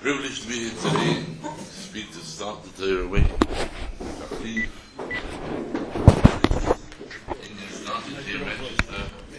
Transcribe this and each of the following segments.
Privileged to be here today. Speak to start the Torah way. Leave. Indian started here in Manchester.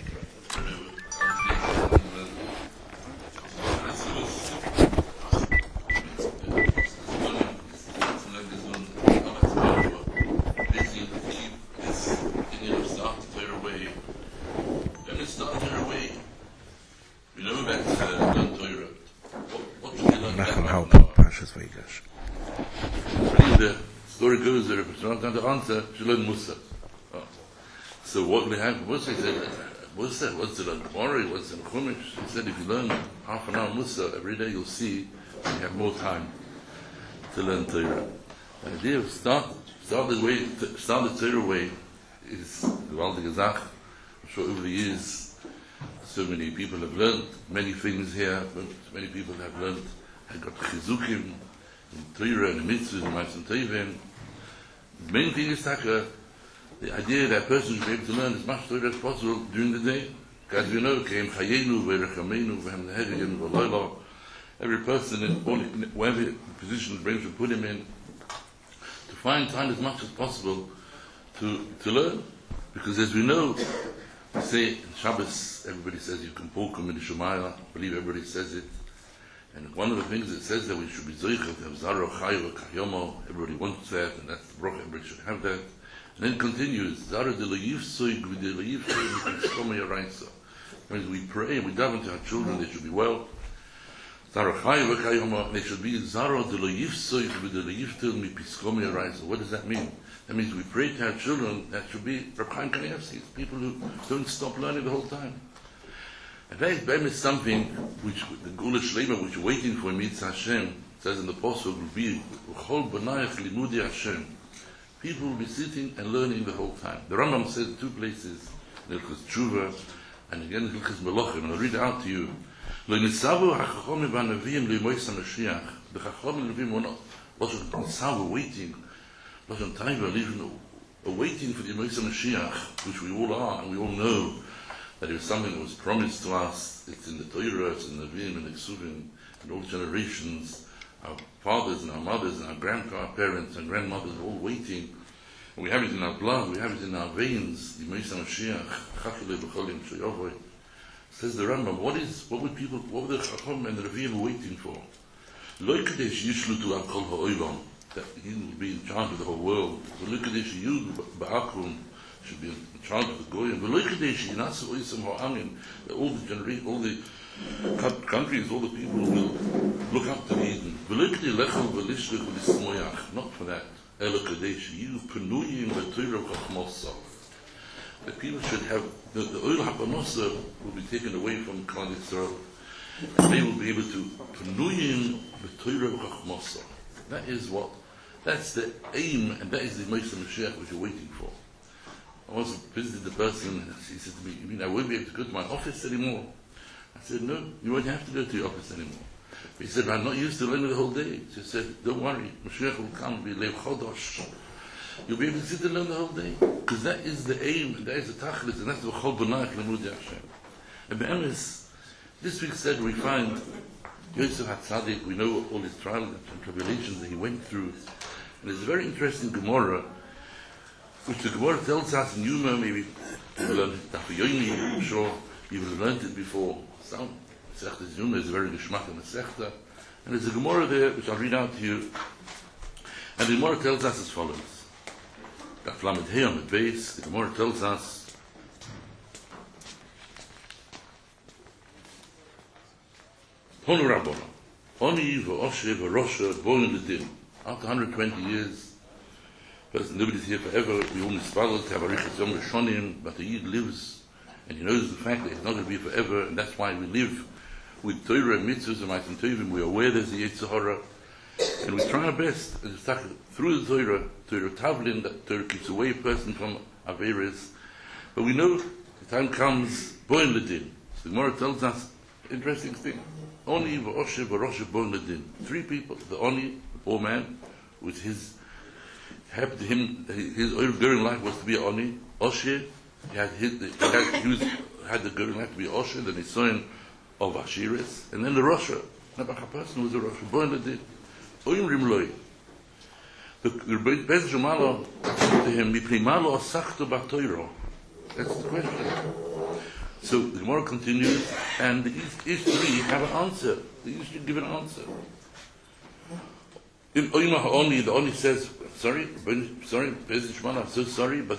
The story goes that if not the answer, she learned Musa. So what we have Musa, he said, Musa, what's the Gemara, what's in Chumash? He said, if you learn half an hour Musa every day, you'll see you have more time to learn Torah. The idea of start the Torah way is the Gewaltige Zach. I'm sure over the years, so many people have learned many things here. Many people have learned, have got chizukim in Torah and mitzvahs and Ma'asim Tovim. The main thing is the idea that a person should be able to learn as much Torah as possible during the day. As we know, every person in whatever position the brain should put him in, to find time as much as possible to learn. Because as we know, we say in Shabbos, everybody says you can poke him in the Shemaya. I believe everybody says it. And one of the things it says that we should be zoicha to have zaro chayu kayomo. Everybody wants that, and that's the bracha. Everybody should have that. And then it continues zaro de loyiv soig v'de loyiv soig v'piskoma yaraisa. Means we pray and we daven to our children; they should be well. Zaro chayu kayomo. They should be zaro de loyiv soig v'de loyiv soig v'piskoma yaraisa. What does that mean? That means we pray to our children that should be Reb Chaim Kanievsky, people who don't stop learning the whole time. In fact, Bem is something which the Gula Shlema, which we're waiting for in Mitzvah Hashem, says in the Apostle, will be Chol B'nayach Limudi Hashem. People will be sitting and learning the whole time. The Rambam says two places, in Hilchos Tshuva, and again in Hilchos Melachim, and I'll read it out to you. Lo nitzavu hachachomim v'anavim le'mois HaMashiach. The Chachomim and Neviim were not nitzavu, waiting, Lashon Taiva, waiting for the Mois HaMashiach, which we all are, and we all know that it was something that was promised to us. It's in the Torah, it's in the Nevi'im and the Ksuvim, and all generations, our fathers and our mothers and our grandparents and grandmothers are all waiting. And we have it in our blood, we have it in our veins, the Mois HaMashiach, Chachile B'cholim Shoyovoi. Says the Rambam, what were the Chacham and the Nevi'im waiting for? Lo kadesh yishlutu al kol ha'olam, that he will be in charge of the whole world. Lo kadesh yud ba'akum, should be in charge of the Goyim. All the countries, all the people will look up to Eden. Not for that. The people should have, the oil HaPanosa will be taken away from Klal Yisrael, and they will be able to Penuyim B'Torah V'Chachmosa. That's the aim, and that is the Moshe Mashiach which you're waiting for. I once visited the person, and he said to me, you mean I won't be able to go to my office anymore? I said, no, you won't have to go to your office anymore. But he said, I'm not used to learning the whole day. She said, don't worry, Mashiach will come, be Lev Chodosh. You'll be able to sit and learn the whole day. Because that is the aim, and that is the tachlis, and that's the Chol B'nayach Limudi Hashem. And Be'emes, this week said we find Yosef HaTzadik, we know all his trials and tribulations that he went through. And there's a very interesting Gemara, which the Gemara tells us in Yuma, maybe you learned it, Tafiyomi, I'm sure you've learned it before. Some Masechta Yuma is a very geschmack in Masechta. And there's a Gemara there, which I'll read out to you. And the Gemara tells us as follows. Daf Lamed Hey on the base, the Gemara tells us, Honu Rabbona, Oni v'Oshe v'Rosha v'Oin l'Din. After 120 years, nobody's here forever. We all misspelled to have a Richard Yom Rishonim, but the Yid lives, and he knows the fact that it's not going to be forever, and that's why we live with Torah and mitzvahs and Ma'asim Tovim. We're aware there's a Yetzer Hara, and we try our best through the Torah Tavlin, that Torah keeps away a person from Averis. But we know the time comes, Boin Ledin. So the Gemara tells us an interesting thing. Oni v'Oshe v'Roshe Boin Ledin. Three people. The Oni, the poor man, with his happened to him, his going life was to be Oni. Oshe, he had the going life to be Oshe, the Nisoyan of Ashiris, and then the Rosha. about a person who was a Rosh Hashanah. Oimrim loy. The Beis Shemalo said to him, "Mipnei malo asachto b'Torah." That's the question. So the Gemara continues, and each three have an answer. They each give an answer. In Oimah Ha'oni, the Oni says, sorry, Beis Shemalo, I'm so sorry, but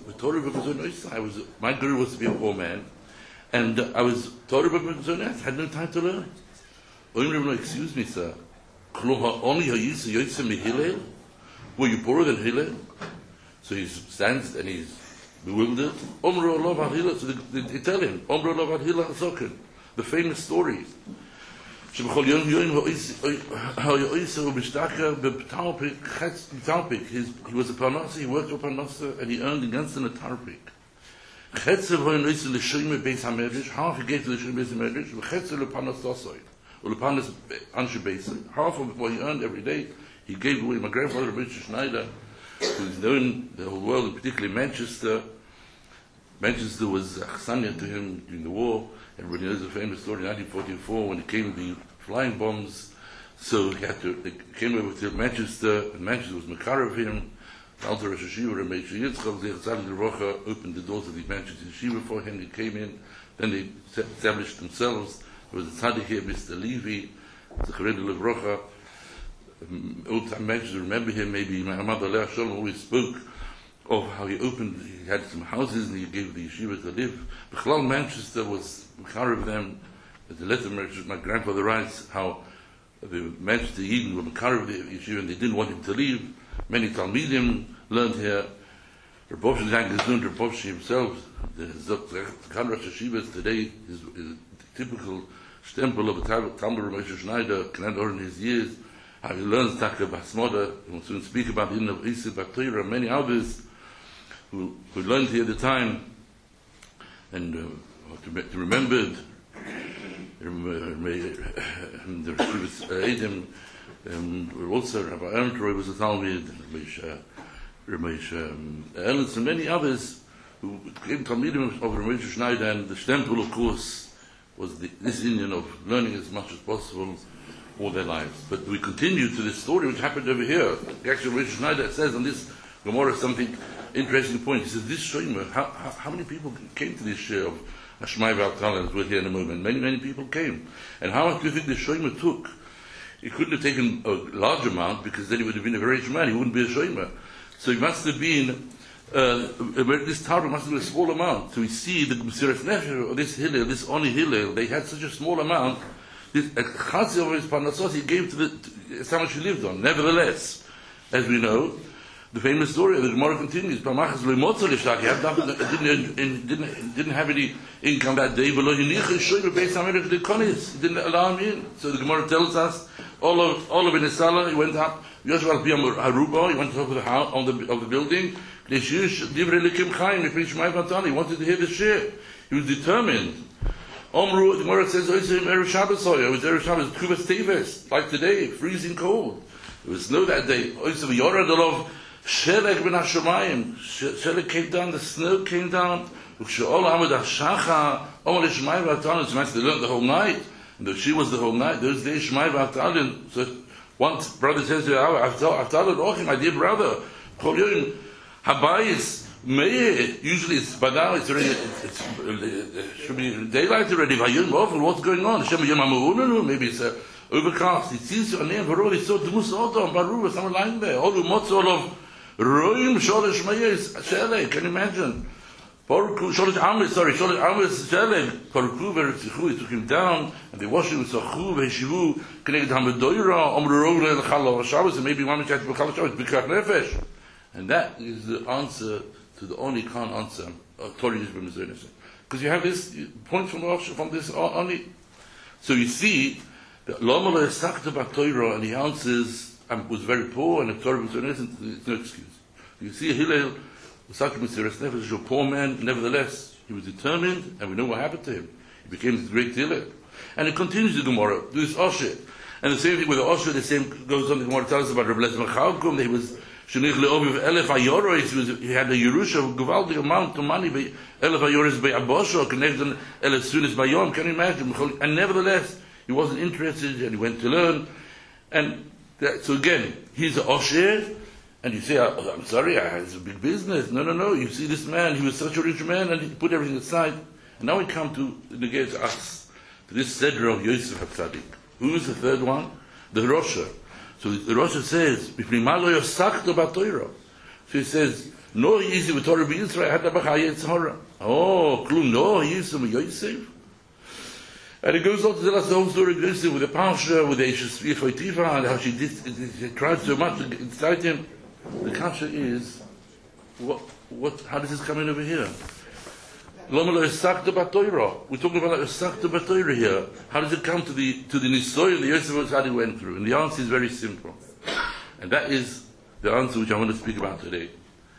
my guru was to be a poor man, and I was Torah b'Mezonah, had no time to learn. Oimrim lo, excuse me, sir. Were you poorer than Hillel? So he stands and he's bewildered. So they tell him, the famous story. He was a Parnasa, he worked for Parnasa, and he earned against an Tarpik. Half he gave to the Shem Beis HaMedrash, half of what he earned every day, he gave away. My grandfather, Richard Schneider, who is known the whole world, and particularly Manchester. Manchester was Chasanya to him during the war. Everybody knows the famous story in 1944 when it came the flying bombs. So they came over to Manchester, and Manchester was Makar of him. Alter Rosh Hashiva, and Yitzchak, the Rocha, opened the doors of the Manchester Yeshiva for him. He came in, then they established themselves. There was a tzaddik here, Mr. Levy, the Charedim Levrocha. Old time Manchester, remember him, maybe Muhammad Aleh Shalom always spoke of how he had some houses and he gave the yeshiva to live. Bechlal Manchester was Mechar of them. The letter my grandfather writes how the Manchester Eden were Mechar of the yeshiva and they didn't want him to leave. Many Talmidim learned here. Rabbi Shimon himself, the Khan Rosh Hashivas today is a typical stempel of a Talmud of Moshe Schneider, cannot earn his years, how he learns Taka Basmoda, and we'll soon speak about the Inn of Isa Baktoira, and many others who learned here at the time, and to remember the Rishivas Eidim, also Rabbi Erntroy was a Talmud, Ramesh Ellens, and many others who came Talmidim of Ramesh Schneider, and the Stempel, of course, was this Indian of learning as much as possible all their lives. But we continue to this story which happened over here. Actually, Ramesh Schneider says on this Gemara something interesting point. He says, this Shomer, how many people came to this share of Hashmai V'Altal, as we'll hear in a moment? Many people came. And how much do you think this Shomer took? He couldn't have taken a large amount because then he would have been a very rich man. He wouldn't be a Shomer. So he must have been, this Torah must have been a small amount. So we see the Mesiras Nefesh, or this Hillel, this Oni Hillel, they had such a small amount. This Chatzah of his Parnasos he gave to that's how much he lived on. Nevertheless, as we know, the famous story of the Gemara continues. He didn't have any income that day. He didn't allow him in. So the Gemara tells us, all of Benesala, he went up. Yoshua Haruba, he went to the house of the building. He wanted to hear the shir. He was determined. Omru, the Gemara says, it was Erev Shabbos, Kuvas Teves, like today, freezing cold. There was snow that day. Shelek ben Hashemayim. Shelek came down, the snow came down. They learned the whole night. And she was the whole night. Those days, Shemai v'Avtalin. So one brother says to Avtalin, Ochim, my dear brother, Habayis, usually it's by now, it's already, it should be daylight already. What's going on? Maybe it's overcast. It seems to name Baruch. It's so Dumus Odom, Baruch, someone lying there. All the mots, all of Roim, Sholish Mayes, Shele, can you imagine? Sholish Amis, Shele, Paruku, Veritzichu, he took him down, and they washed him with Sachu, Veshivu, connected Hamadoira, Omrorogre, Chalav Shabbos, and maybe one chat Chalav Shabbos, Bikach Nefesh. And that is the answer to the only can't answer, Torah Yisrael Mizrael. Because you have this point from this only. So you see, Lama lo yasachta b'Torah, and he answers, was very poor, and the Torah was there's no excuse. You see, Hillel was a poor man, nevertheless, he was determined, and we know what happened to him. He became this great Hillel. And it continues the Gemara, this Osher. And the same thing with the Osher, the same goes on, the Gemara tells us about Rebbe Lezer Chalkum, that he was Shenich Le'oviv Elef Ayoros, he had a Yerusha of Gavaldi amount of money, Elef Ayoros by Abosho, connected Elef Sunis Bayom, can you imagine? And nevertheless, he wasn't interested, and he went to learn. And so again, he's an Osher, and you say, I'm sorry, it's a big business. No. You see this man, he was such a rich man, and he put everything aside. And now we come to negate us, to this Seder of Yosef HaTzadik. Who is the third one? The Rosha. So the Rosha says, so he says, no, he is with Torah b'Yisrael, had b'chayet tzara. Oh, klum, no, he is from Yosef. And it goes on to tell us the whole story of Yosef with the Parsha, with the Eshes Tiva, and how she tried so much to incite him. The kasha is, how does this come in over here? We're talking about Esakta B'Torah here. How does it come to the Nisoy the Yosef HaTzadik went through? And the answer is very simple. And that is the answer which I want to speak about today.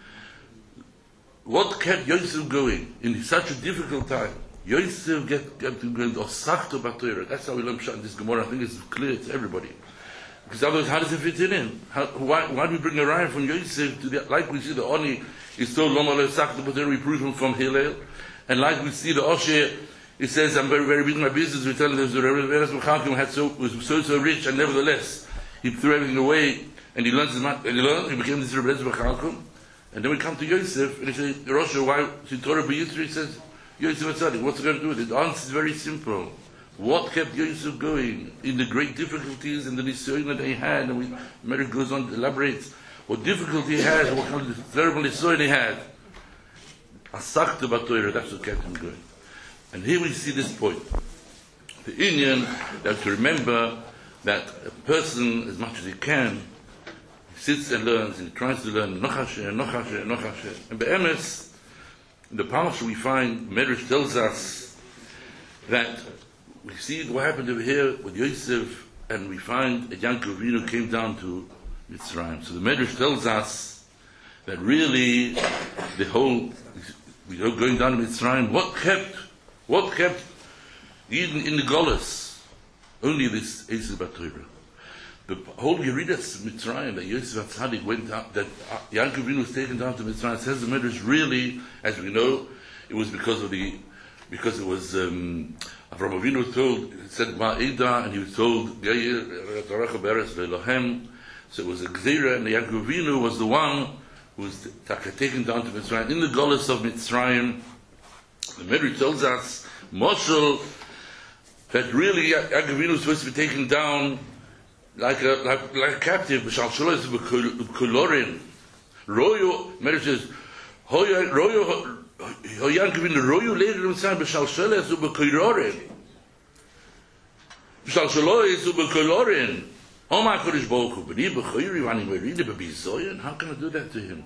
What kept Yosef going in such a difficult time? Yosef kept going to Esakta B'Torah. That's how we learn Pshat in this Gemara. I think it's clear to everybody. Because otherwise, how does it fit in? Why do we bring a raya from Yosef to the, like we see the Oni is told Lama Esakta B'Torah, we prove him from Hillel. And like we see the Osher, it says, I'm very, very big in my business. We tell him that the was so rich, and nevertheless, he threw everything away, and he learned his math, and he became this Rebbe B'Chalkum. And then we come to Yosef, and he says, Rosh, why, see Torah b'Yisrael, he says, Yosef HaTzadik, what's he going to do with it? The answer is very simple. What kept Yosef going in the great difficulties and the nisoyin that he had, and Mary goes on to elaborate what difficulty he had, what kind of terrible nisoyin he had. Esakta B'Torah, that's what kept him going. And here we see this point. The Indian, that to remember that a person, as much as he can, sits and learns, and he tries to learn Nochasher. And Be'emes, in the Parsha we find, Medrash tells us that we see what happened over here with Yosef, and we find that Yaakov Avinu came down to Mitzrayim. So the Medrash tells us that really the whole, going down to Mitzrayim, what kept Eden in the Golas? Only this Esakta B'Torah. The whole Yeridas Mitzrayim that Yosef HaTzadik went down, that Yaakov Avinu was taken down to Mitzrayim, says the Medrash really, as we know, it was because it was Avraham Avinu told, it said Ma'ida, and he was told Geir Taracha Beres Lelohem. So it was a Gzeira, and Yaakov Avinu was the one who was taken down to Mitzrayim. In the Golas of Mitzrayim, the Medrash tells us, Moshel, that really Yaakov Avinu was supposed to be taken down like a captive. B'shal Shalois b'Kolorin. Royo, Medrash says, Royo Yaakov Avinu Royo later Mitzrayim b'shal Shalois b'Kolorin. B'shal Shalois b'Kolorin. Oh my Kodesh Baruch Hu, b'ni b'choyri v'ani merida b'bizoyin. How can I do that to him?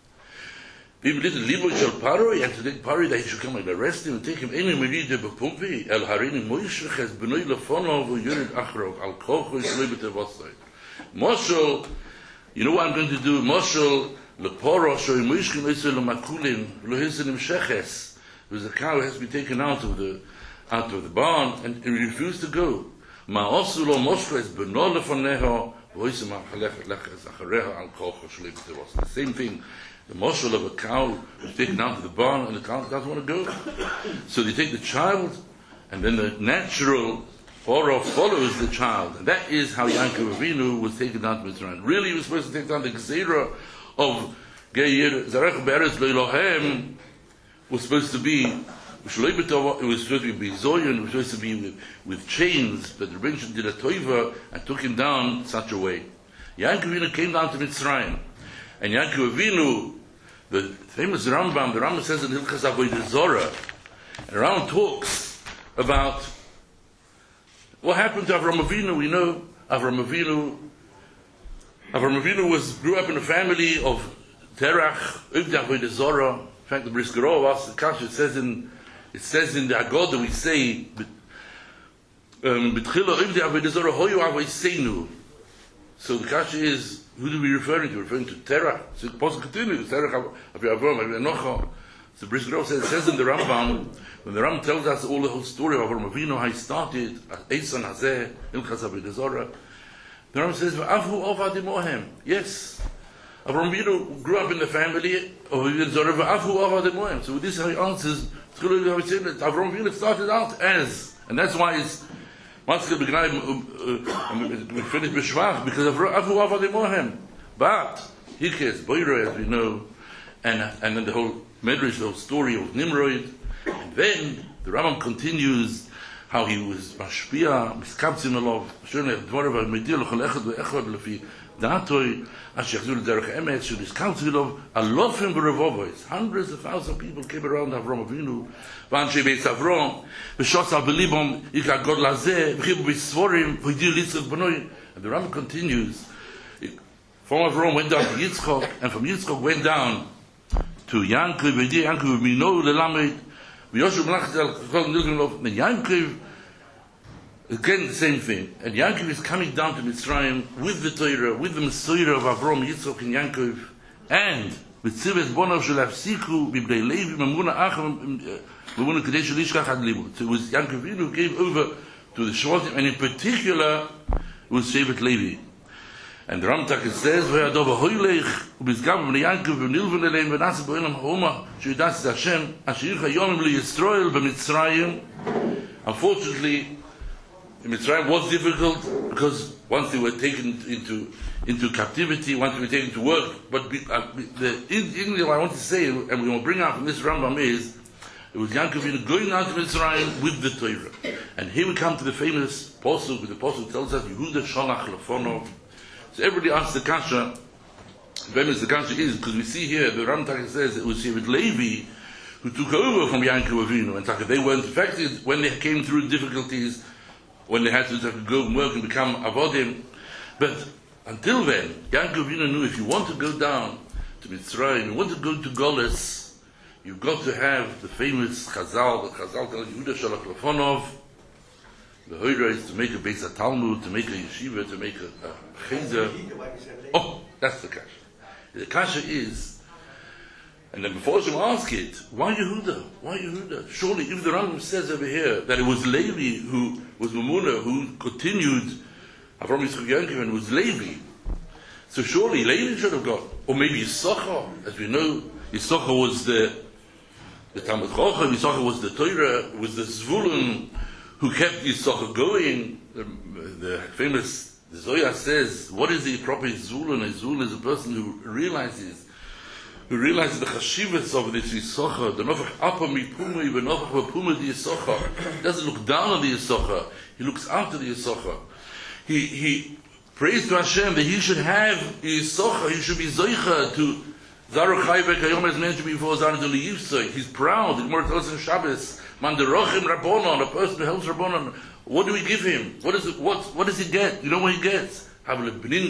If little Libo shall Paro, he had to take Paro that he should come and arrest him and take him any merida b'pumpi. El harini moishech has b'noi lefonov v'yurid achrov al kocho yishloi b'tevosai. Moshel, you know what I'm going to do? Moshel leporo shoy moishkin oisei l'makulin v'lohisin imsheches. There was a cow that has to be taken out of the barn, and he refused to go. Ma'osu lo moshel es b'no lefoneho v'oisei ma'chalech leches achareha al kocho yishloi b'tevosai. The same thing. The moshel of a cow is taken out to the barn, and the cow doesn't want to go. So they take the child, and then the natural Pharaoh follows the child. And that is how Yaakov Avinu was taken down to Mitzrayim. Really, he was supposed to take down the Gzeira of Geir Zarech Be'eretz Le'Elohem, was supposed to be, it was supposed to be Bizoyin, it was supposed to be with chains, but the Rebbe did a toiva and took him down such a way. Yaakov Avinu came down to Mitzrayim. And Yaakov Avinu, the famous Rambam, the Rambam says in Hilchas Avodah Zorah, and Rambam talks about what happened to Avraham Avinu. We know Avraham Avinu grew up in a family of Terach, Avodah Zorah. In fact, the Bris Gerov asks the Kasha, it says in the Agoda, we say, B'tchila Avodah Zorah hoyu avoseinu. So the Kasha is, who do we referring to? Referring to Terach. So the Apostle continues, Terach Avraham Avinu. So Bris Gerov says, it says in the Rambam, when the Rambam tells us all the whole story of Avraham Avinu, how he started, Eisan Hazeh, Hilchas Avodah Zorah, the Rambam says, V'avu ovad imohem. Yes, Avraham Avinu grew up in the family of Avodah Zorah, V'avu ovad imohem. So with this, how he answers, Avraham Avinu started out as, and that's why it's Matzke begreifen, we finish beschwach, because of Avu Avadimohem. But, Hikes, Boira, as we know, and then the whole Medrash, the whole story of Nimrod, and then the Rambam continues how he was Mashpia, Miskabzim Elov, Shirnei, Dvorav, Medir, L'chol Echad, Ve'echad, Lefi, Datoi, Asher Yachzul Derech Emet, Shir Miskabzim Elov, Alofim V'Revovois, hundreds of thousands of people came around Avram Avinu, V'anshei Beis Avram, V'shos Al Belibom, Yikad God Lazeh, V'chibu B'Svorim, V'yidir Yitzchak B'noi, and the Rambam continues, from Avram went down to Yitzchak, and from Yitzchak went down to Yankov, V'yidir Yankov, V'mino L'lamed, V'yoshu Melachzel, Chol Nilgim and Yankov, again, the same thing. And Yankov is coming down to Mitzrayim with the Torah, with the Messiah of Avram, Yitzchak, and Yankov, and with Tzivet Bonav Shel Afsiku, B'Bnei Levi, Mamuna Acham, Mamuna Kadesh Lishkach Ad Libud. So it was Yankov who gave over to the Shvatim, and in particular, it was Shevet Levi. And the Ramtak says, "V'yadov ha'oilech u'bizgam b'nei Yankov v'nilvun eleim v'nasa b'olam ha'oma she'yidas Hashem asher yircha yomim liYisrael b'Mitzrayim." Unfortunately, Mitzrayim was difficult because once they were taken into captivity, once they were taken to work. But the English I want to say, and we will bring out from this Rambam is, it was Yankov going out to Mitzrayim with the Torah. And here we come to the famous pasuk, where the pasuk tells us, Yehuda shalach lefonov. So everybody asks the kasha, famous the kasha is, because we see here, the Ramtak says, it was Shevet Levi who took over from Yankov Avinu, and they weren't affected when they came through difficulties, when they had to go and work and become avodim. But until then, Yankov Avinu knew if you want to go down to Mitzrayim, you want to go to Golis, you've got to have the famous Chazal, the Chazal tells Yehuda Shalach Lefonov. The Hoira is to make a Beis Talmud, to make a yeshiva, to make a cheder. Oh, that's the kasha. The kasha is, and then before you ask it, why Yehuda? Why Yehuda? Surely, if the Rambam says over here that it was Levi who was Mamuna, who continued Avram Yitzchak Yankov, and was Levi, so surely Levi should have got, or maybe Yisachar. As we know, Yisachar was the Talmud Chacham, Yisachar was the Torah, was the Zvulun who kept Yisachar going. The famous Zoya says, what is the proper Zvulun? A Zvulun is a person who realizes the chashivas of this Yisachar, the Nofach Apa Mipumui, the Nofach Vapuma the Yisachar. He doesn't look down on the Yisachar, he looks after the Yisachar. He prays to Hashem that he should have Yisachar, he should be Zoicha to Zaru Chayvek Hayom as mentioned before Zaru to Liyivsoi. He's proud. The Gemara tells in Shabbos, Man derochim Rabbonon, a person who helps Rabbonon. What do we give him? What does he get? You know what he gets? That's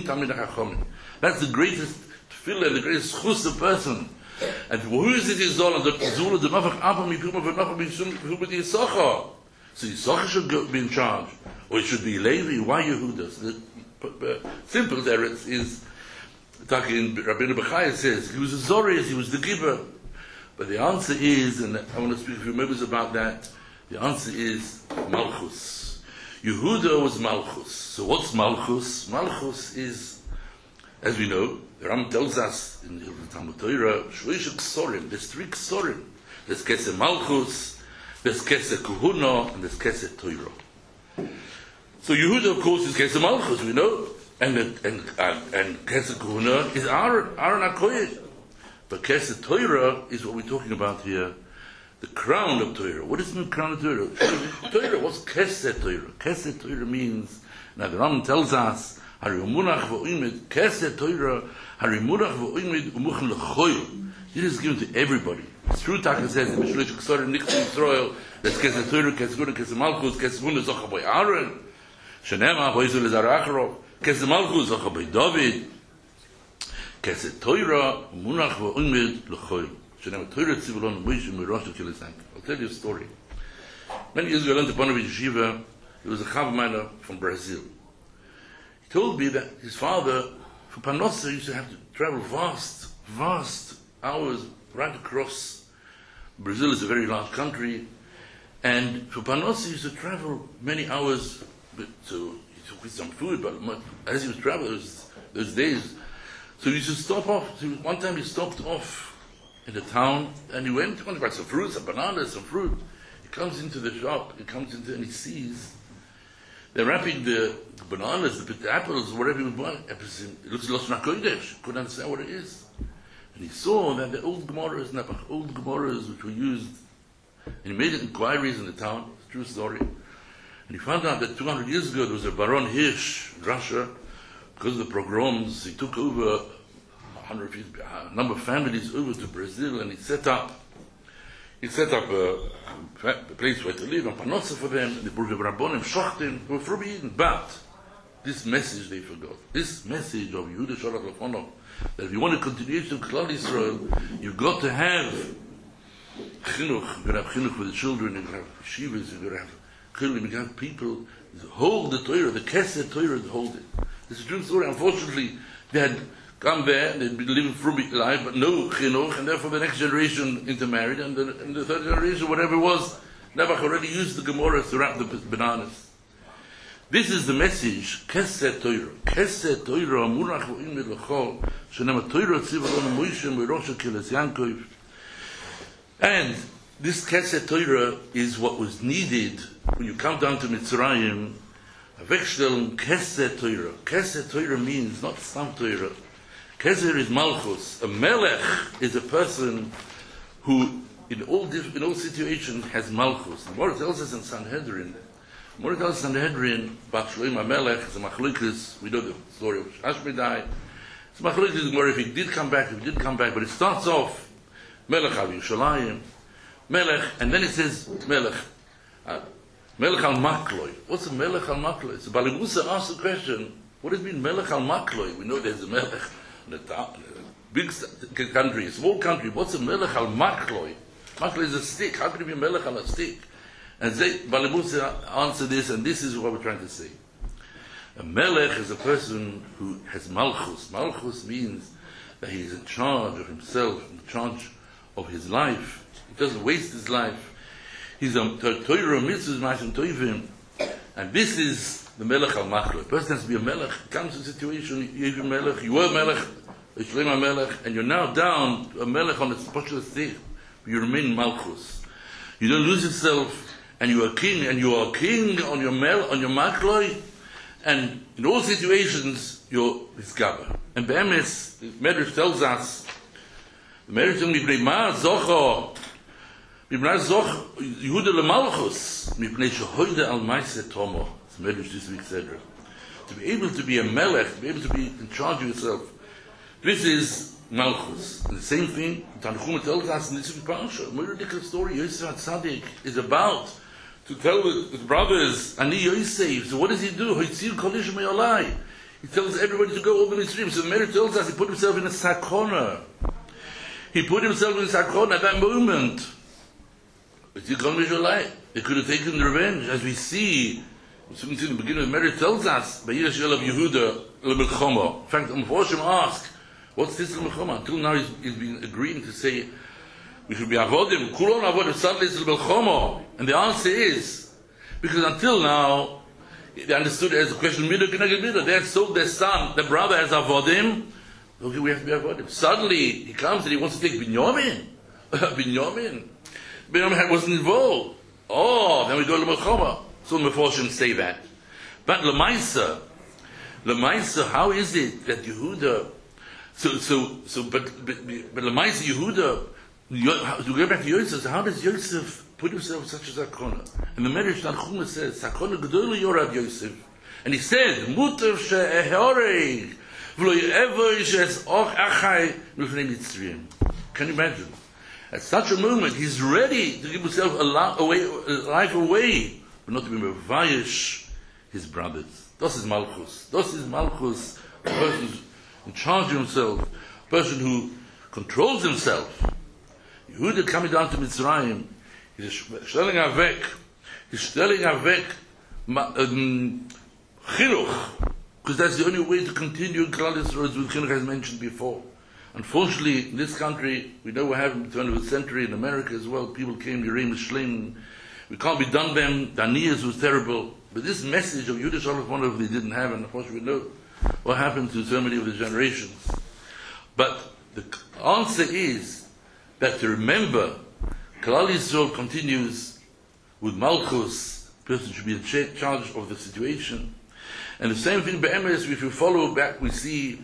the greatest tefillah, the greatest chus of person. And who is it Yisrael? And the Zula, the Nafach Abba Mipuma, the Nafach Mipuma, the Yisachar. So Yisachar should be in charge. Or it should be Levi. Why Yehuda? So the simple there is, Rabbeinu Bechaya says, he was a Zorius, he was the giver. But the answer is, and I want to speak a few members about that, the answer is Malchus. Yehuda was Malchus. So what's Malchus? Malchus is, as we know, the Ram tells us in the Talmud Torah, Shloisha Ksorim, there's 3 Ksorim. There's Keseh Malchus, there's Keseh Kuhuna, and there's Keseh Torah. So Yehuda, of course, is Keseh Malchus, we know. And Keseh Kuhuna is Aaron HaKohen. But Keseh Torah is what we're talking about here, the crown of Torah. What does it mean, crown of Torah? Torah, what's Keseh Torah? Keseh Torah means, now the Rambam tells us, Harimunach v'oimid, Keseh Torah, Harimunach v'oimid umuchen l'choil. This is given to everybody. It's true, Taka says, in Mishlosh Ksorim, Nichtim Yisrael, there's Keseh Torah, Keseh Kuhuna, Keseh Malchus, Keseh Kuhuna, Zocha by Aaron, Shenema, Hoizu Lezaracharov, Keseh Malchus, Zocha by David, Keseh Torah, Munach v'oimid l'choil. Shenema Torah tzivulon, Moshe Mirosh L'Kilisang. I'll tell you a story. Many years ago, I learned upon a yeshiva. There was a Chavaminer from Brazil. He told me that his father, for Panossa, used to have to travel vast hours right across. Brazil is a very large country, and for Panossa, he used to travel many hours he took with some food, but as he was traveling, those days, so he used to stop off. So one time he stopped off in the town, and he went to buy some fruit, some bananas, some fruit. He comes into the shop, and he sees They're wrapping the bananas, the apples, whatever you want. It looks like Kodesh. Couldn't understand what it is. And he saw that the old Gemaras which were used, and he made inquiries in the town, it's a true story. And he found out that 200 years ago there was a Baron Hirsch in Russia. Because of the pogroms, he took over a number of families over to Brazil, and he set up a place where to live, and panosa for them, and the Burger Rabbonim, Shochtim, were forbidden. But this message they forgot. This message of Yehuda Shalach Lefonov, that if you want a continuation of Klal Yisrael, you've got to have chinuch. You've got to have chinuch for the children, you've got to have yeshivas, you've got to have chinuch, you've got to have people hold the Torah, the Kesed Torah, to hold it. It's a true story. Unfortunately, they had come there, they'd been living fruity life, but no chinuch, and therefore the next generation intermarried, and the third generation, whatever it was, Nebuch already used the Gemara to wrap the bananas. This is the message, Kesed Torah. Kesed Torah, Amurach Vo'im L'chol, Shenema Torah Tzivalon Moshe Me'rosh Keles Yankov. And this Kesed Torah is what was needed when you come down to Mitzrayim. Wegstellen Kesed Torah. Kesed Torah means not some Torah. Kesed is Malchus. A Melech is a person who, in all situations, has Malchus. The Gemara tells us in Sanhedrin, Bat Shloim Melech is a Machlikas. We know the story of Ashmedai. It's Machlikas more if he did come back, but it starts off Melech al Yerushalayim, Melech, and then it says Melech. Melech al Makloi. What's a Melech al Makloi? So Bali Musa asked the question, what does it mean Melech al Makloi? We know there's a Melech in a big country, a small country. What's a Melech al Makloi? Makloi is a stick. How can it be a Melech al a stick? And Bali Musa answered this, and this is what we're trying to say. A Melech is a person who has Malchus. Malchus means that he is in charge of himself, in charge of his life. He doesn't waste his life. He's a Torah mitzvahs ma'asim tovim, and this is the Melech al Machloi. A person has to be a Melech. Comes to a situation, you're a Melech, you were a Melech, Yishlema Melech, and you're now down to a Melech on the special state. You remain Malchus. You don't lose yourself, and you are king, on your Machloi, and in all situations you're Vizgaba. And Be'emes, the Medrash tells us, the Medrash tells me, Ma Zocho, Yehuda lemalchus, mipnei shehoida al ma'aseh tomo. It's Medrash this week, etc. To be able to be a melech, to be able to be in charge of yourself, this is malchus. And the same thing, Tanchuma tells us in this parsha, a very ridiculous story. Yosef HaTzadik is about to tell his brothers, Ani Yosef. So what does he do? Hoitzil kol ish me'olai. He tells everybody to go over the stream. So the Medrash tells us he put himself in a sakona. He put himself in a sakona at that moment. They could have taken revenge, as we see. In the beginning of the Medrash tells us, Ba'ir Shel of Yehuda le'melchama. In fact, Mephoshim asked, what's this le'melchama? Until now, he's been agreeing to say we should be avodim. Kulon avodim. Suddenly it's le'melchama, and the answer is because until now they understood it as a question of midah k'neged midah. They had sold their son, their brother, as avodim. Okay, we have to be avodim. Suddenly he comes and he wants to take Binyamin. Binyamin wasn't involved. Oh, then we go to Melchama. So the Meforshim say that. But Lemaisa, how is it that Yehuda? But Lemaisa Yehuda. To go back to Yosef, how does Yosef put himself in such a sakona? And the Medrash Tanchuma says, sakona gedola yorad Yosef, and he said, Mutav she'ehorei v'lo ye'evoi she'es och achai l'fnei Mitzrayim. Can you imagine? At such a moment, he's ready to give himself a life away, but not to be mevayish his brothers. Das is Malchus. A person who's in charge of himself, a person who controls himself. Yehuda coming down to Mitzrayim, he's stelling avek chinuch, because that's the only way to continue Klal Yisrael, as Chinuch has mentioned before. Unfortunately, in this country, we know what happened in the 20th century, in America as well. People came, Yerei Mishlim. We can't be done them. Daniyas was terrible. But this message of Yehuda Shalach Lefonov they didn't have, and of course we know what happened to so many of the generations. But the answer is that to remember, Klal Yisrael continues with Malchus, person should be in charge of the situation. And the same thing, be'emes, if you follow back, we see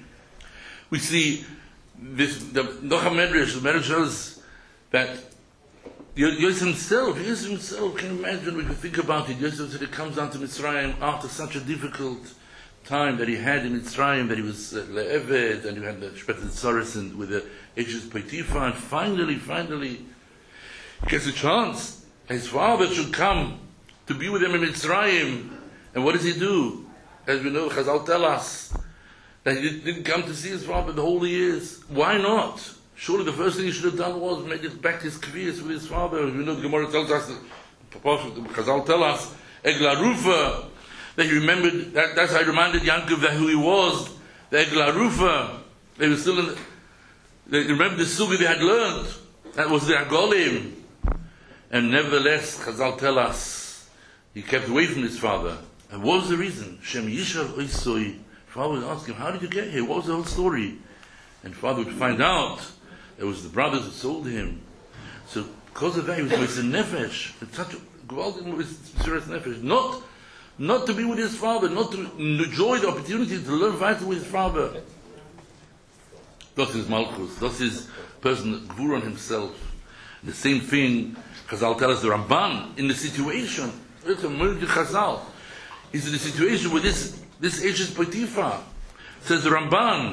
this, the Nocham Medrash, the Medrash shows that Yosef himself, can you imagine, we can think about it, Yosef said it comes down to Mitzrayim after such a difficult time that he had in Mitzrayim, that he was le'eved, and you had the Shpet Tzoris and with the Eshes Potiphar, and finally, he gets a chance. His father should come to be with him in Mitzrayim. And what does he do? As we know, Chazal tell us that he didn't come to see his father the whole years. Why not? Surely the first thing he should have done was made it back his kviyas with his father. As we know, the Gemara tells us, Chazal tell us, Egla Rufa, that he remembered, that's how he reminded Yankov that who he was, the Egla Rufa. They were still in, they remembered the sugi they had learned. That was the Agolim. And nevertheless, Chazal tell us, he kept away from his father. And what was the reason? Shem Yishav Oisoi. Father would ask him, how did you get here? What was the whole story? And father would find out it was the brothers who sold him. So because of that, he was with nefesh. It's such a gewaltig serious nefesh. Not to be with his father, not to enjoy the opportunity to learn vital with his father. That's his malchus. That's his person, gvur on himself. The same thing, Chazal tells us the Ramban in the situation. It's a Murdi Chazal. He's in the situation with this Eshes Potiphar. Says the Ramban,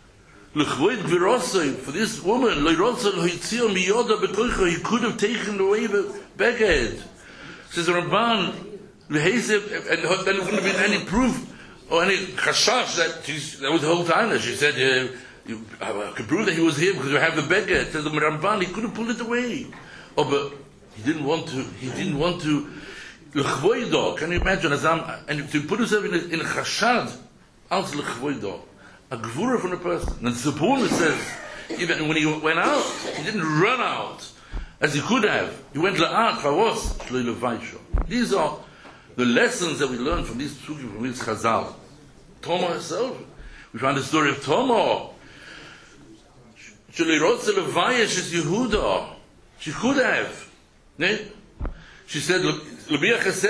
for this woman, he could have taken away the beged. Says the Ramban, and then there wouldn't have been any proof or any chashash that was the whole time that she said, I can prove that he was here because we have the beged. Says the Ramban, he could have pulled it away. Oh, but he didn't want to. Can you imagine? And to put himself in a chashad, als l'chvoido, a gvura from a person. And the poem says, even when he went out, he didn't run out as he could have. He went la'at, favos, shloile vaisho. These are the lessons that we learn from these psukim, from this Chazal. Tomah herself, we find the story of Tomah. Shloirotze levayesh is Yehuda. She could have. She said, this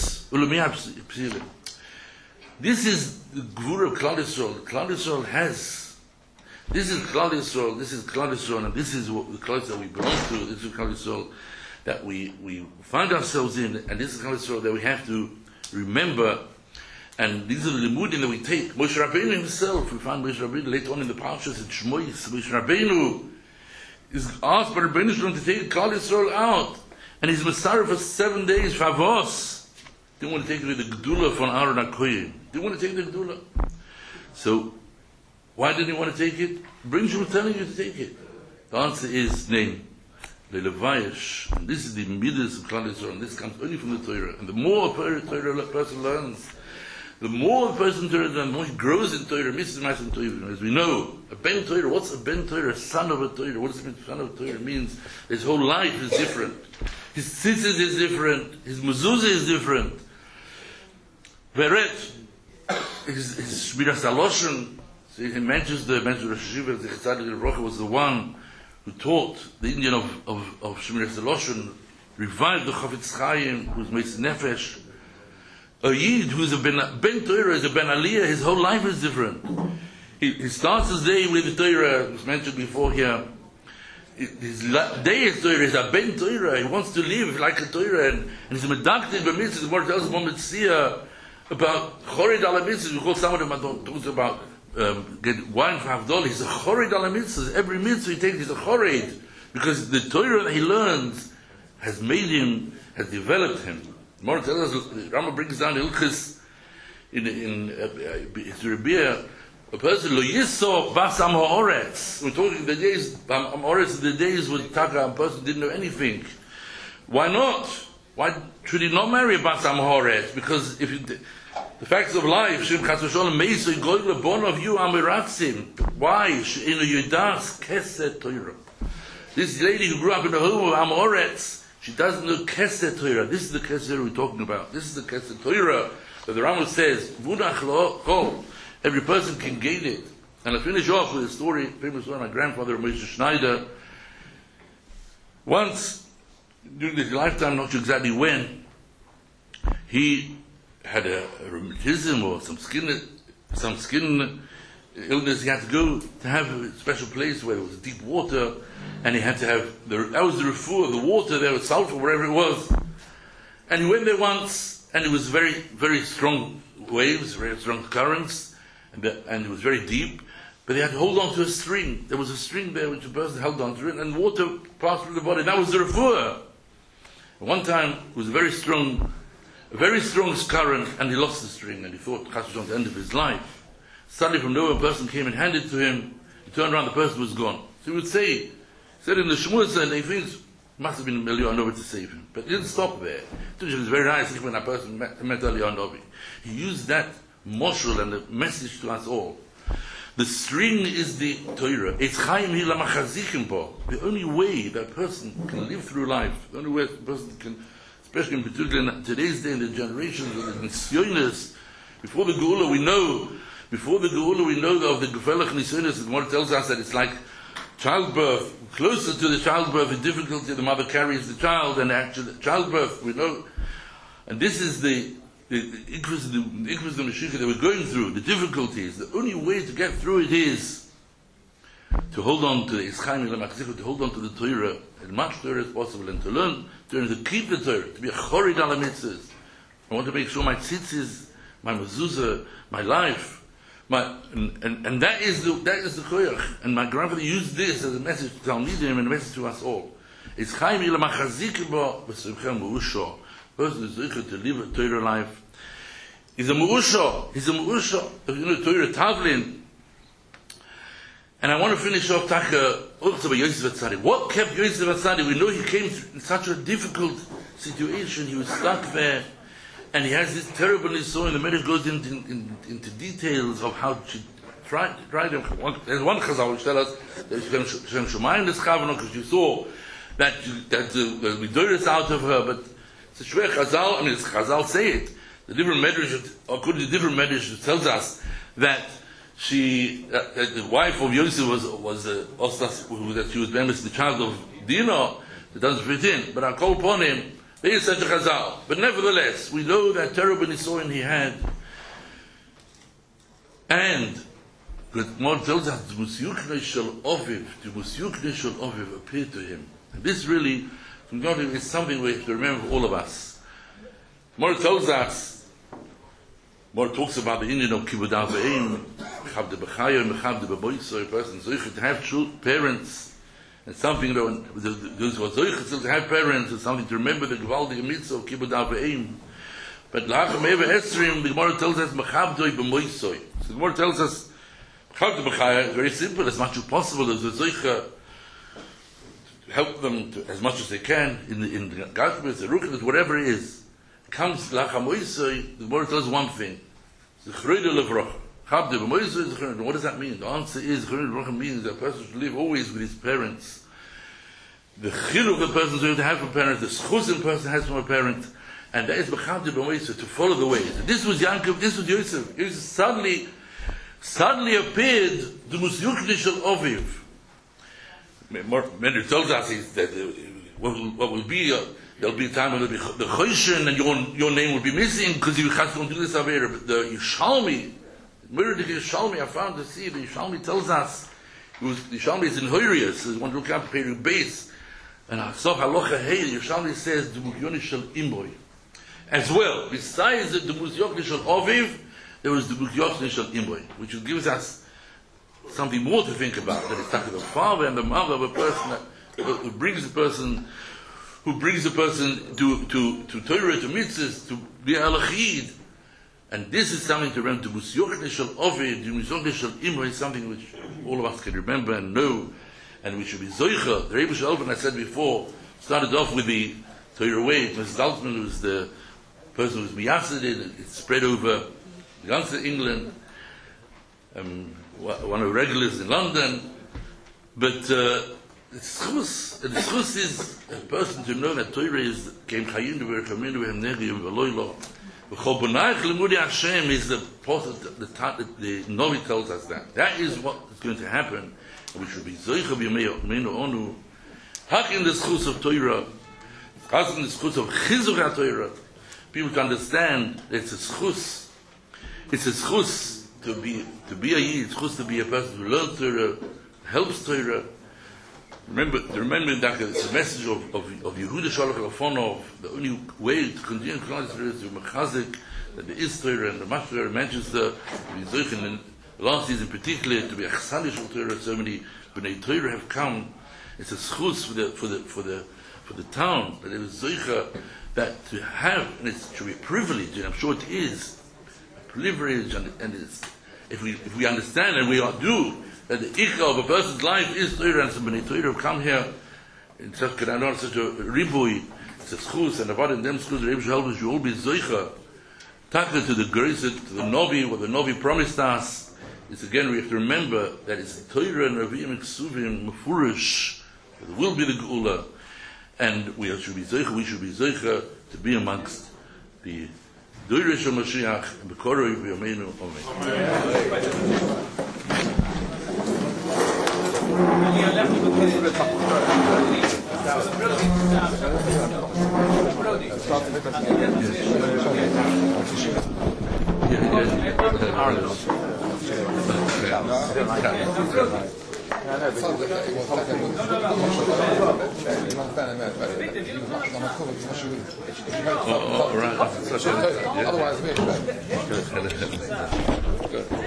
is the Gvur of Klal Yisrael. Klal Yisrael has. This is Klal Yisrael, and this is what the Klal Yisrael we belong to. This is Klal Yisrael that we find ourselves in, and this is Klal Yisrael that we have to remember. And these are the limudim that we take. Moshe Rabbeinu himself, we find Moshe Rabbeinu later on in the parashas in Shmois. Moshe Rabbeinu is asked by Rabbeinu Shalom to take Klal Yisrael out. And he's Messiah for 7 days, Favos. Didn't want to take away the Gedula from Aaron HaKoyim. Didn't want to take the Gedula. So, why didn't he want to take it? Brings you telling you to take it. The answer is name. Levayesh. And this is the Midas of Klal Yisrael, and this comes only from the Torah. And the more a person learns, the more a person learns, the more he grows in Torah, misses in Torah. As we know, a Ben Torah, what's a Ben Torah? A son of a Torah. What does it mean, son of a Torah? It means his whole life is different. His tzitzit is different. His mezuzah is different. Veret, his Shmiras HaLoshen, he mentions the Rosh Hashiva, the Chesed Rocha was the one who taught the Indian of Shmiras HaLoshen, revived the Chafetz Chaim, who was Meitz Nefesh. A Yid who is a Ben Torah, is a Ben Aliyah, his whole life is different. He starts his day with the Torah, it was mentioned before here. His day is Torah, he's a Ben Torah, he wants to live like a Torah, and he's a medacted b'mitzvah. The Gemara tells us one mitzvah about chored ala mitzvah. We call some of them talks about get wine for Havdalah. He's a chored ala mitzvah. Every mitzvah he takes is a chored, because the Torah that he learns has made him, has developed him. The Gemara tells us, Rama brings down Hilchis in Rebbeah. A person lo yiso basam ha'oretz. We're talking the days ha'oretz, the days when Taka, a person didn't know anything. Why not? Why should he not marry a basam ha'oretz? Because if the facts of life, Shem Chas v'Sholem meiso yigoy lebon of you amiratzim. Why? She'enu yudas keset Torah. This lady who grew up in the home of Amoretz, she doesn't know keset Torah. This is the keset we're talking about. This is the keset Torah that the Rambam says, Vunach lo. Every person can gain it. And I finish off with a story, famous story of my grandfather, Moshe Schneider. Once, during his lifetime, not sure exactly when, he had a rheumatism or some skin illness. He had to go to have a special place where there was deep water, and he had to have that was the refuah, the water there, was sulfur, wherever it was. And he went there once, and it was very, very strong waves, very strong currents, and it was very deep. But they had to hold on to a string. There was a string there which the person held on to it, and water passed through the body. That was the refuah. One time, it was a very strong current, and he lost the string, and he thought Chas v'shalom the end of his life. Suddenly, from nowhere, a person came and handed it to him. He turned around, the person was gone. So he would say, he said in the Shmuel, and he thinks, must have been a million Novi to save him. But he didn't stop there. It was very nice when that person met Eliyahu Novi. He used that moshul and the message to us all. The string is the Torah. It's Chaim Hila Machazikim Bo. The only way that a person can live through life, the only way a person can, especially in particular in today's day, in the generations of the Nisyonis, before the Geula we know of the Gefelach Nisyonis, the Gemara tells us that it's like childbirth. Closer to the childbirth, the difficulty the mother carries the child, and actually childbirth, we know. And this is the Ikvus the Mashiach that we're going through, the difficulties. The only way to get through it is to hold on to the Ischaim Lamachzikah, to hold on to the Torah, as much Torah as possible, and to learn, to keep the Torah, to be a chorid ala mitzvahs. I want to make sure my tzitzis, my mezuzah, my life, and that is the koyach. And my grandfather used this as a message to Talmidim and a message to us all. It's Chaim Lamachzikah bo v'simchem mu'usho. Person is eager to live a Torah life. He's a mu'usha. Torah Tavlin. And I want to finish off also by Yosef Atzadi. What kept Yosef Atzadi? We know he came in such a difficult situation. He was stuck there, and he has this terrible nisoy. The Medrash goes into details of how she tried him. There's one chazal which tells us that Shem Shemayim is Chavano, because you saw that the Midoros out of her, but it's a shvei Chazal. I mean, Chazal say it. The different medrash, according to the different medrash, it tells us that the wife of Yosef was Ostas, that she was the child of Dinah. It doesn't fit in. But I call upon him. There is such a Chazal. But nevertheless, we know that terrible nisoyin he had, and the Gemara tells us the Musyukne Shel Oviv appeared to him. And this really, from God, is something we have to remember, all of us. More tells us, more talks about the Indian of Kibbud Aveim, Chavde B'chayim, Chavde B'boiso, a person to have parents, and something, those who are Zoichet to have parents, and something to remember the Gevaldige Mitzvah of Kibbud Aveim. But Lachem Eva Esrim, the Gemara tells us, Mechavdoi B'moisoi. So the Gemara tells us, Chavde B'chayim is very simple, as much as possible, as the Zoichet, help them as much as they can in the Gashmis, the Ruchnis, whatever it is. It comes Lachamoisoi, the Gemara tells one thing. Zechroide Levrocha. Chavde B'moisoi, Zechroide. What does that mean? The answer is, Zechroide Levrocha means that a person should live always with his parents. The chiluk a person should have from parents, the schus a person has from a parent, and that is B'chavde B'moisoi, to follow the ways. And this was Yankov, this was Yosef. Yosef suddenly appeared the Musyukne Shel Oviv. Many tells us that what will be there'll be a time when there'll be the Choshen and your name will be missing because you have to do this avera. But the Yishalmi, I found to see the Yishalmi tells us the Yishalmi is in Horius. One look up Peru base, and Asaf Halacha Hey. The Yishalmi says the Musyukne Shel Imoy as well. Besides the Musyukne Shel Oviv, there was the Musyukne Shel Imoy, which gives us something more to think about. That it's like the father and the mother of a person who brings the person to Torah, to mitzvahs, to be alachid. And this is something to remember. The Musyukne Shel Ovid, the Musyukne Shel Imre is something which all of us can remember and know, and we should be zoicha. The Rebbe Shalvan, I said before, started off with the Torah way. Mrs. Daltman was the person who was miyased it spread over England. One of the regulars in London, but the schus is a person to know that Torah is came chayim to v'kaminu v'hemnegiyim v'loylo v'chol b'nayich lemudi Hashem is the Novi tells us that is what is going to happen, and we should be zoicha b'yamei onu hak in the schus of Torah, hak in the schus of chizuk HaTorah, people to understand that it's a schus. It's a schus to be a yid. It's a schus to be a person who learns Torah, helps Torah. Remember that it's a message of Yehuda Shalach Lafonov. The only way to continue in Klal Yisrael is to mechazik that there is Torah and the Master Manchester to be zoich in the last season, particularly to be achsanish of Torah. So many bnei Torah have come. It's a schus for the town that there is zoicha that to have, and it should be a privilege, and I'm sure it is a privilege, and it's if we understand and we do. That the ikha of a person's life is Torah, and some bnei Torah have come here in such a ribui, it's a schus, and about in them schus, the Rebbe help us, you all be zoicha, taka to the grace, to the Novi, what the Novi promised us. It's again, we have to remember that it's Torah and Ravim and Ksuvim, Mefurish, there will be the Geula, and we should be zoicha to be amongst the Doirish of Mashiach, and Bekoroi v'yameinu, Amen. Otherwise,